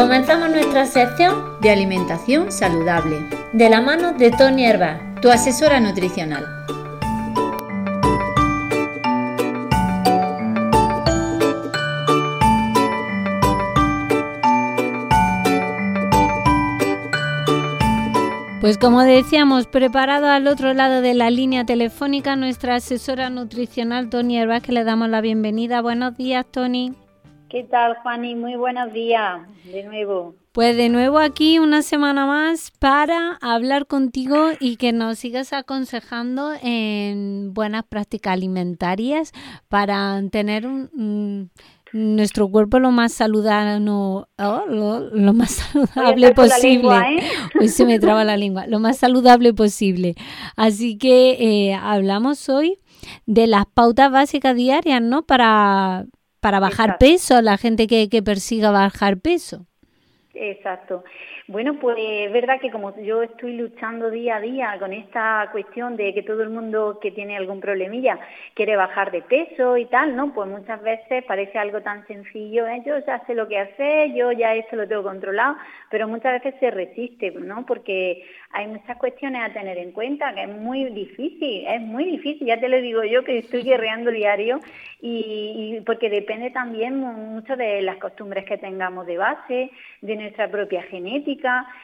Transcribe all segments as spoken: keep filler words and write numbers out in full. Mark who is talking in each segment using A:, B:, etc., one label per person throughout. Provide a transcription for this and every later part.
A: Comenzamos nuestra sección de alimentación saludable, de la mano de Tony Hervás, tu asesora nutricional. Pues como decíamos, preparado al otro lado de la línea telefónica nuestra asesora nutricional Tony Hervás, que le damos la bienvenida. Buenos días, Tony.
B: ¿Qué tal, Juani? Muy buenos días, de nuevo.
A: Pues de nuevo aquí una semana más para hablar contigo y que nos sigas aconsejando en buenas prácticas alimentarias para tener un, un, nuestro cuerpo lo más saludable, no, oh, lo, lo más saludable posible.
B: Lengua, ¿eh?
A: Hoy se me traba la lengua. Lo más saludable posible. Así que eh, hablamos hoy de las pautas básicas diarias, ¿no? Para para bajar
B: Exacto.
A: peso, la gente que, que persiga bajar peso.
B: Exacto. Bueno, pues es verdad que como yo estoy luchando día a día con esta cuestión de que todo el mundo que tiene algún problemilla quiere bajar de peso y tal, ¿no? Pues muchas veces parece algo tan sencillo, ¿eh? Yo ya sé lo que hacer, yo ya esto lo tengo controlado, pero muchas veces se resiste, ¿no? Porque hay muchas cuestiones a tener en cuenta, que es muy difícil, es muy difícil, ya te lo digo yo que estoy guerreando diario y, y porque depende también mucho de las costumbres que tengamos de base, de nuestra propia genética,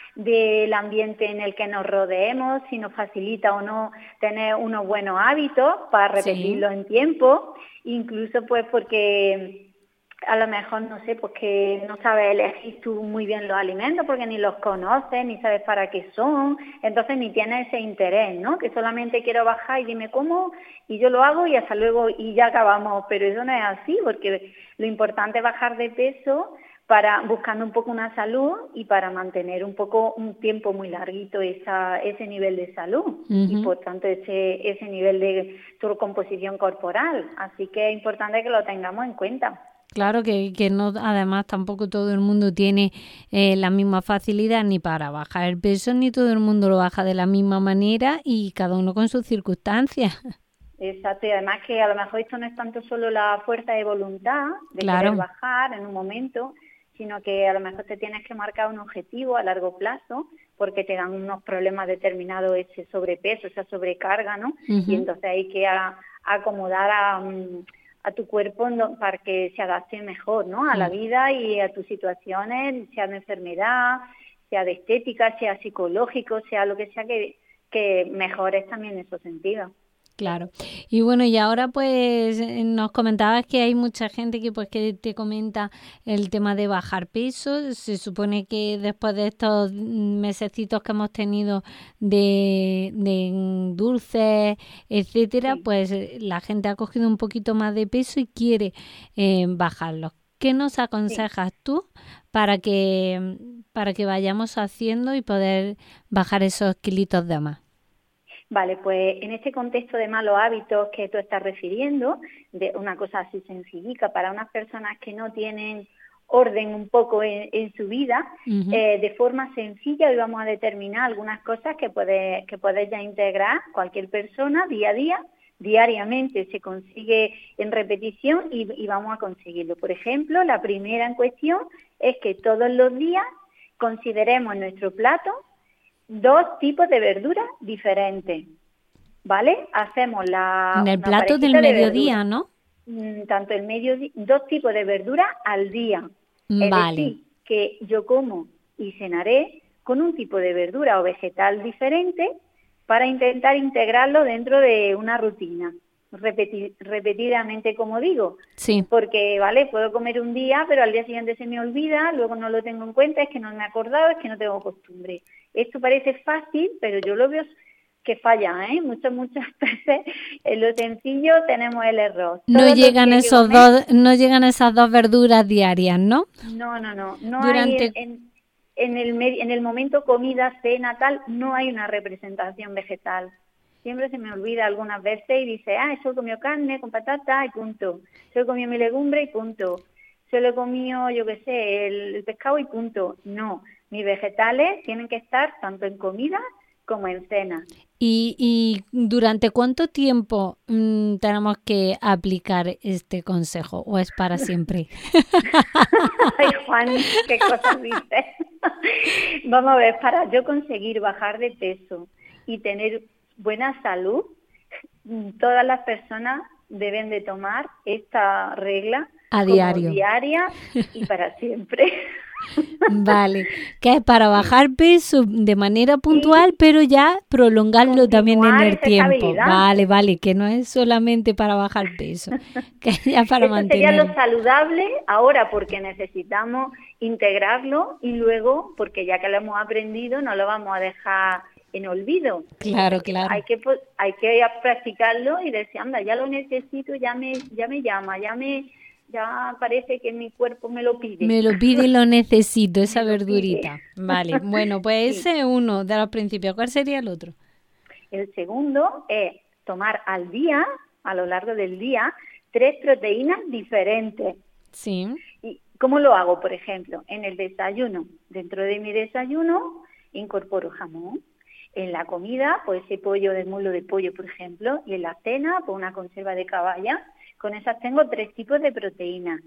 B: del ambiente en el que nos rodeemos, si nos facilita o no tener unos buenos hábitos para repetirlos sí. en tiempo, incluso pues porque a lo mejor, no sé, pues que no sabes elegir tú muy bien los alimentos porque ni los conoces, ni sabes para qué son, entonces ni tienes ese interés, ¿no? Que solamente quiero bajar y dime cómo, y yo lo hago y hasta luego y ya acabamos, pero eso no es así, porque lo importante es bajar de peso para buscando un poco una salud y para mantener un poco un tiempo muy larguito esa, ese nivel de salud uh-huh. y por tanto ese, ese nivel de tu composición corporal, así que es importante que lo tengamos en cuenta.
A: Claro que, que no, además tampoco todo el mundo tiene eh, la misma facilidad ni para bajar el peso, ni todo el mundo lo baja de la misma manera y cada uno con sus circunstancias.
B: Exacto, y además que a lo mejor esto no es tanto solo la fuerza de voluntad de claro. querer bajar en un momento, sino que a lo mejor te tienes que marcar un objetivo a largo plazo porque te dan unos problemas determinados ese sobrepeso, esa sobrecarga, ¿no? Uh-huh. Y entonces hay que a, acomodar a, a tu cuerpo no, para que se adapte mejor, ¿no? A uh-huh. la vida y a tus situaciones, sea de enfermedad, sea de estética, sea psicológico, sea lo que sea que, que mejores también en esos sentidos.
A: Claro. Y bueno, y ahora pues nos comentabas que hay mucha gente que pues que te comenta el tema de bajar peso. Se supone que después de estos mesecitos que hemos tenido de, de dulces, etcétera, sí. pues la gente ha cogido un poquito más de peso y quiere eh, bajarlo. ¿Qué nos aconsejas sí. tú para que para que vayamos haciendo y poder bajar esos kilitos de más?
B: Vale, pues en este contexto de malos hábitos que tú estás refiriendo, de una cosa así sencillica para unas personas que no tienen orden un poco en, en su vida, uh-huh. eh, de forma sencilla hoy vamos a determinar algunas cosas que puede, que puedes ya integrar cualquier persona día a día, diariamente se consigue en repetición y, y vamos a conseguirlo. Por ejemplo, la primera en cuestión es que todos los días consideremos en nuestro plato dos tipos de verduras diferentes, ¿vale? Hacemos la...
A: En el plato del mediodía, ¿no?
B: Tanto el mediodía, dos tipos de verduras al día.
A: Vale.
B: Es decir, que yo como y cenaré con un tipo de verdura o vegetal diferente para intentar integrarlo dentro de una rutina. Repetir, repetidamente, como digo.
A: Sí.
B: Porque, ¿vale? Puedo comer un día, pero al día siguiente se me olvida, luego no lo tengo en cuenta, es que no me he acordado, es que no tengo costumbre. Esto parece fácil, pero yo lo veo que falla, ¿eh? Muchas, muchas veces en lo sencillo tenemos el error.
A: No llegan esos dos, no llegan esas dos verduras diarias, ¿no?
B: No, no, no. No
A: Durante...
B: hay en, en, el, en el momento comida, cena, tal, no hay una representación vegetal. Siempre se me olvida algunas veces y dice, ah, eso he comido carne con patata y punto. Solo he comido mi legumbre y punto. Solo he comido, yo qué sé, el, el pescado y punto. No, mis vegetales tienen que estar tanto en comida como en cena.
A: ¿Y, y durante cuánto tiempo mm, tenemos que aplicar este consejo o es para siempre?
B: Ay, Juan, qué cosas dices. Vamos a ver, para yo conseguir bajar de peso y tener buena salud, todas las personas deben de tomar esta regla
A: A
B: como
A: diario.
B: diaria y para siempre.
A: Vale, que es para
B: Sí.
A: bajar peso de manera puntual, pero ya prolongarlo también en
B: Continuar
A: el
B: esa
A: tiempo.
B: estabilidad.
A: Vale, vale, que no es solamente para bajar peso, que es ya para
B: Eso sería lo
A: mantenerlo.
B: saludable ahora porque necesitamos integrarlo y luego porque ya que lo hemos aprendido no lo vamos a dejar en olvido.
A: Claro,
B: O sea, que
A: claro.
B: Hay que po- hay que practicarlo y decir, anda, ya lo necesito, ya me ya me llama, ya me ya parece que mi cuerpo me lo pide.
A: Me lo pide y lo necesito, esa
B: Me lo pide.
A: verdurita. Vale, bueno, pues
B: Sí.
A: ese es uno de los principios. ¿Cuál sería el otro?
B: El segundo es tomar al día, a lo largo del día, tres proteínas diferentes.
A: Sí,
B: ¿Y cómo lo hago? Por ejemplo, en el desayuno, dentro de mi desayuno, incorporo jamón. En la comida, pues ese pollo de muslo de pollo, por ejemplo, y en la cena, pues una conserva de caballa. Con esas tengo tres tipos de proteínas.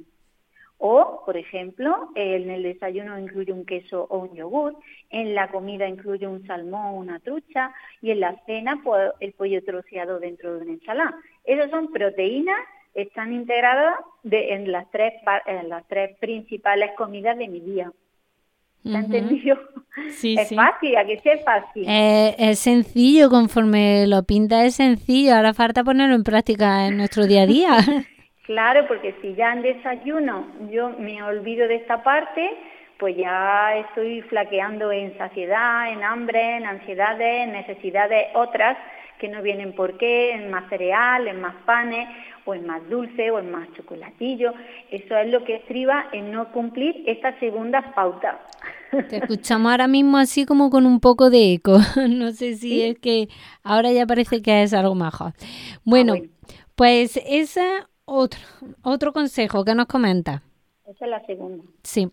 B: O, por ejemplo, en el desayuno incluye un queso o un yogur, en la comida incluye un salmón o una trucha, y en la cena, pues el pollo troceado dentro de una ensalada. Esas son proteínas, están integradas de, en, las tres, en las tres principales comidas de mi día. ¿Se ha
A: ujú.
B: entendido?
A: Sí,
B: Es
A: sí.
B: fácil, ¿a que sí es fácil?
A: Eh, es sencillo, conforme lo pinta es sencillo. Ahora falta ponerlo en práctica en nuestro día a día.
B: Claro, porque si ya en desayuno yo me olvido de esta parte, pues ya estoy flaqueando en saciedad, en hambre, en ansiedades, en necesidades otras que no vienen por qué, en más cereal, en más panes, o en más dulce, o en más chocolatillo. Eso es lo que estriba en no cumplir esta segunda pauta.
A: Te escuchamos ahora mismo así como con un poco de eco. No sé si
B: ¿Sí?
A: es que ahora ya parece que es algo mejor.
B: Ah,
A: Bueno,
B: bueno,
A: pues ese otro, otro consejo que nos comenta.
B: esa es la segunda.
A: Sí,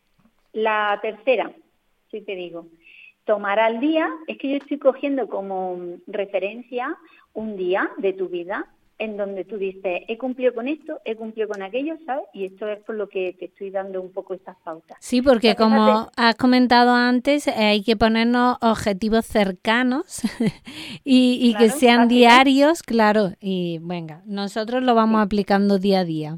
B: La tercera, sí te digo, tomar al día, es que yo estoy cogiendo como referencia un día de tu vida en donde tú dices, he cumplido con esto, he cumplido con aquello, ¿sabes? Y esto es por lo que te estoy dando un poco estas pautas.
A: sí, porque
B: Pues fíjate,
A: como has comentado antes, eh, hay que ponernos objetivos cercanos y, y que
B: claro,
A: sean
B: fáciles,
A: diarios, claro. Y venga, nosotros lo vamos
B: sí.
A: aplicando día a día.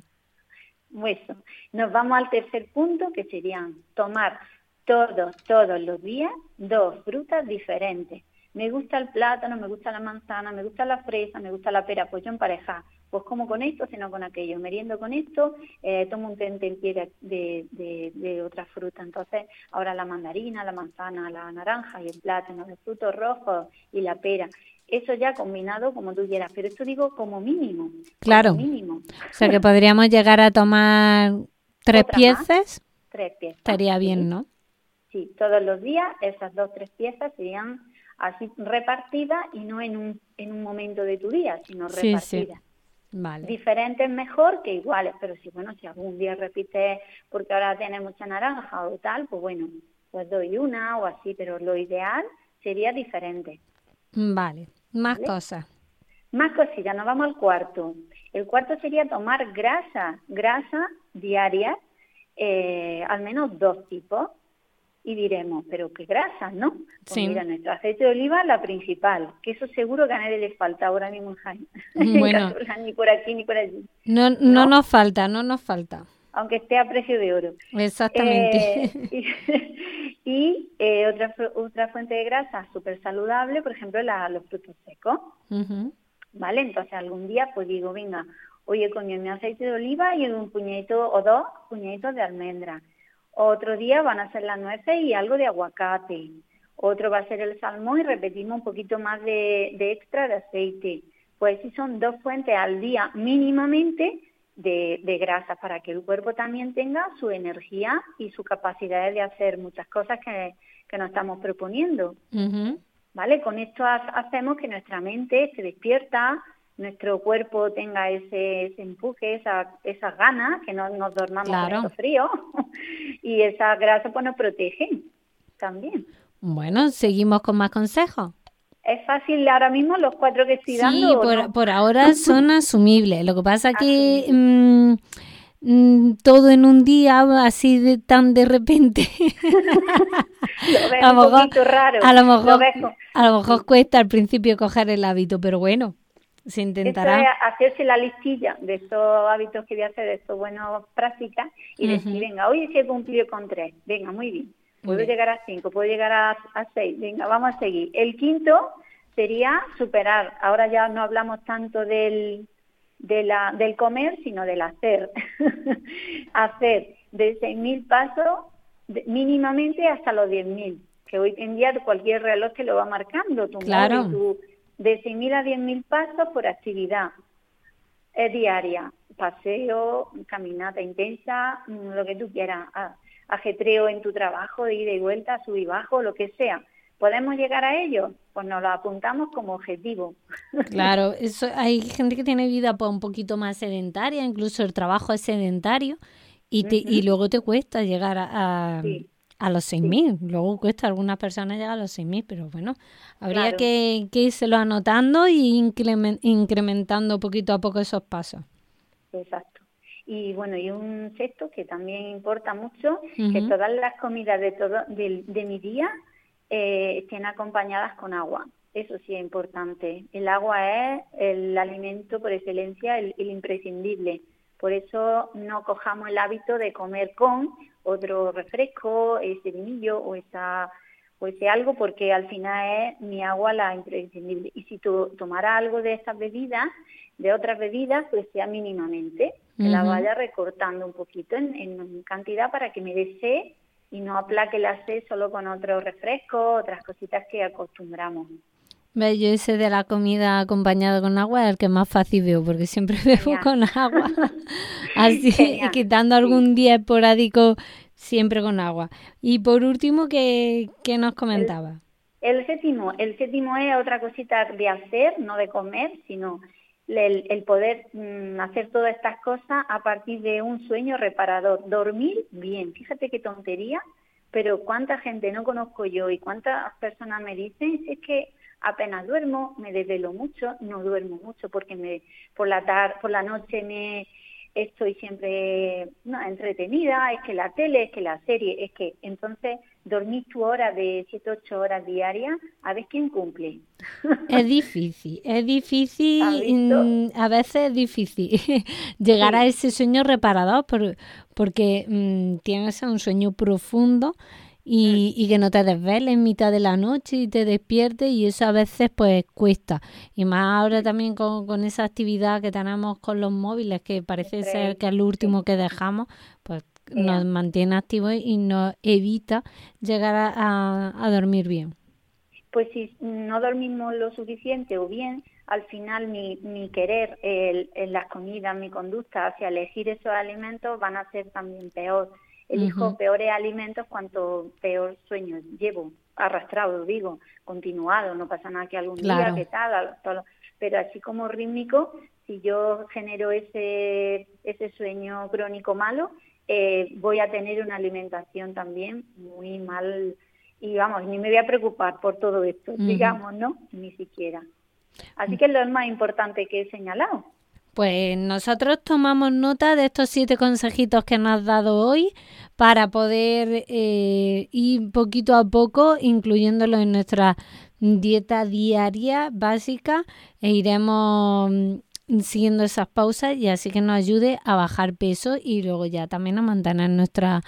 B: Eso. Nos vamos al tercer punto, que serían tomar todos, todos los días dos frutas diferentes. Me gusta el plátano, me gusta la manzana, me gusta la fresa, me gusta la pera, pues yo emparejar. Pues como con esto, sino con aquello. Meriendo con esto, eh, tomo un tentempié de, de, de, de otra fruta. Entonces, ahora la mandarina, la manzana, la naranja y el plátano, los frutos rojos y la pera. Eso ya combinado como tú quieras, pero esto digo como mínimo.
A: Claro.
B: Como mínimo.
A: O sea que podríamos llegar a tomar tres
B: Otra más,
A: piezas.
B: tres piezas.
A: Estaría bien,
B: sí.
A: ¿no?
B: Sí, todos los días esas dos, tres piezas serían así repartidas y no en un, en un momento de tu día, sino
A: Sí,
B: repartidas.
A: sí. Vale.
B: Diferentes mejor que iguales, pero si bueno, si algún día repites porque ahora tienes mucha naranja o tal, pues bueno, pues doy una o así, pero lo ideal sería diferente.
A: Vale. Más
B: ¿Vale?
A: cosas.
B: Más cositas, nos vamos al cuarto. El cuarto sería tomar grasa, grasa diaria, eh, al menos dos tipos. Y diremos, pero qué grasas, ¿no? Pues
A: Sí.
B: mira, nuestro aceite de oliva es la principal, que eso seguro que a nadie le falta ahora mismo en Jaén.
A: Bueno.
B: Ni por aquí ni por allí.
A: No, no,
B: ¿No?
A: nos falta, no nos falta.
B: Aunque esté a precio de oro.
A: Exactamente.
B: Eh, y y eh, otra, otra fuente de grasa súper saludable, por ejemplo, la, los frutos secos.
A: Uh-huh.
B: ¿Vale? Entonces algún día pues digo, venga, hoy he comido mi aceite de oliva y un puñadito o dos puñaditos de almendra. Otro día van a ser las nueces y algo de aguacate. Otro va a ser el salmón y repetimos un poquito más de, de extra de aceite. Pues sí son dos fuentes al día mínimamente de, de grasas para que el cuerpo también tenga su energía y su capacidad de hacer muchas cosas que, que nos estamos proponiendo.
A: Uh-huh.
B: ¿Vale? Con esto ha- hacemos que nuestra mente se despierta, nuestro cuerpo tenga ese, ese empuje, esa, esas ganas, que no nos dormamos
A: Claro.
B: con estos fríos, y esa grasa pues nos protege también.
A: Bueno, seguimos con más consejos.
B: ¿Es fácil ahora mismo los cuatro que estoy dando?
A: Sí,
B: ¿o
A: por,
B: no?
A: por ahora son asumibles. Lo que pasa que mmm, mmm, todo en un día, así de tan de repente,
B: Lo ves
A: a
B: un
A: lo mejor,
B: poquito raro.
A: a lo
B: Lo
A: mejor,
B: ves con-
A: a lo mejor cuesta al principio coger el hábito, pero bueno, se
B: Esto
A: intentará.
B: es hacerse la listilla de estos hábitos que voy a hacer, de estas buenas prácticas, y decir,
A: Ujú.
B: venga, hoy he cumplido con tres, venga, muy bien, puedo
A: Bien.
B: llegar a cinco, puedo llegar a, a seis, venga, vamos a seguir. El quinto sería superar, ahora ya no hablamos tanto del, de la, del comer, sino del hacer. Hacer de seis mil pasos de- mínimamente hasta los diez mil, que hoy en día cualquier reloj te lo va marcando, tu
A: Claro.
B: móvil, tu, de seis mil a diez mil pasos por actividad es diaria, paseo, caminata intensa, mm, lo que tú quieras, a- ajetreo en tu trabajo, de ida y vuelta, sub y bajo, lo que sea. ¿Podemos llegar a ello? Pues nos lo apuntamos como objetivo.
A: Claro, eso hay gente que tiene vida pues, un poquito más sedentaria, incluso el trabajo es sedentario y te y
B: Ujú.
A: luego te cuesta llegar a, a,
B: Sí,
A: a los seis
B: sí,
A: mil. Luego cuesta a algunas personas llegar a los seis mil, pero bueno, habría
B: claro,
A: que, que írselo anotando y incremen- incrementando poquito a poco esos pasos.
B: exacto. Y bueno, y un sexto que también importa mucho, que
A: Ujú.
B: todas las comidas de todo de, de mi día eh, estén acompañadas con agua. Eso sí es importante. El agua es el alimento por excelencia, el, el imprescindible. Por eso no cojamos el hábito de comer con otro refresco, ese vinillo o esa o ese algo, porque al final es mi agua la imprescindible. Y si tú tomara algo de estas bebidas, de otras bebidas, pues sea mínimamente, que la
A: Ujú.
B: vaya recortando un poquito en, en cantidad para que me dé sed y no aplaque la sed solo con otros refrescos, otras cositas que acostumbramos.
A: Ve, yo ese de la comida acompañada con agua es el que más fácil veo, porque siempre bebo
B: Genial.
A: con agua. Así,
B: Genial,
A: quitando
B: sí.
A: algún día esporádico, siempre con agua. Y por último, ¿qué, qué nos
B: El,
A: comentaba?
B: el séptimo, el séptimo es otra cosita de hacer, no de comer, sino el, el poder mm, hacer todas estas cosas a partir de un sueño reparador. Dormir bien, fíjate qué tontería, pero cuánta gente no conozco yo y cuántas personas me dicen, es que apenas duermo, me desvelo mucho, no duermo mucho porque me por la tar, por la noche me estoy siempre no, entretenida, es que la tele, es que la serie, es que entonces dormir tu hora de siete ocho horas diarias, a ver quién cumple.
A: Es difícil, es
B: ¿Has
A: difícil,
B: visto?
A: mm, a veces es difícil llegar a
B: Sí,
A: ese sueño reparador por- porque mm, tienes que ser un sueño profundo
B: mm,
A: y, y que no te desveles en mitad de la noche y te despiertes y eso a veces pues cuesta. Y más ahora
B: mm,
A: también con, con esa actividad que tenemos con los móviles, que parece ser
B: siempre,
A: que es lo
B: sí,
A: último que dejamos, pues nos
B: ea.
A: mantiene activos y nos evita llegar a, a- a dormir bien.
B: Pues si no dormimos lo suficiente o bien, al final mi, mi querer el, en las comidas, mi conducta hacia elegir esos alimentos van a ser también peor. Elijo
A: Ujú.
B: peores alimentos cuanto peor sueño llevo, arrastrado, digo, continuado, no pasa nada que algún día,
A: Claro.
B: que tal, al- todo lo- pero así como rítmico, si yo genero ese, ese sueño crónico malo, eh, voy a tener una alimentación también muy mal y vamos, ni me voy a preocupar por todo esto,
A: Ujú.
B: digamos, ¿no? Ni siquiera. Así que es lo más importante que he señalado.
A: Pues nosotros tomamos nota de estos siete consejitos que nos has dado hoy para poder eh, ir poquito a poco incluyéndolo en nuestra dieta diaria básica e iremos mm, siguiendo esas pausas y así que nos ayude a bajar peso y luego ya también a mantener nuestra,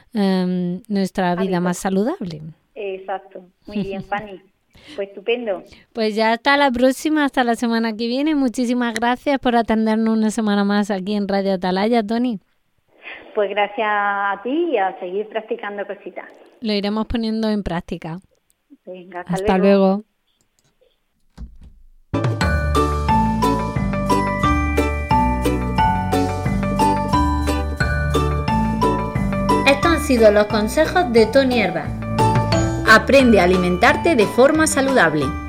A: em, nuestra vida más
B: Hábitos.
A: saludable.
B: Exacto. Muy bien, Fanny. Pues estupendo.
A: Pues ya hasta la próxima, hasta la semana que viene. Muchísimas gracias por atendernos una semana más aquí en Radio Atalaya, Tony.
B: Pues gracias a ti y a seguir practicando cositas.
A: Lo iremos poniendo en práctica.
B: Venga, hasta,
A: Hasta
B: luego.
A: luego. Estos han sido los consejos de Tony Herba.
C: Aprende a alimentarte de forma saludable.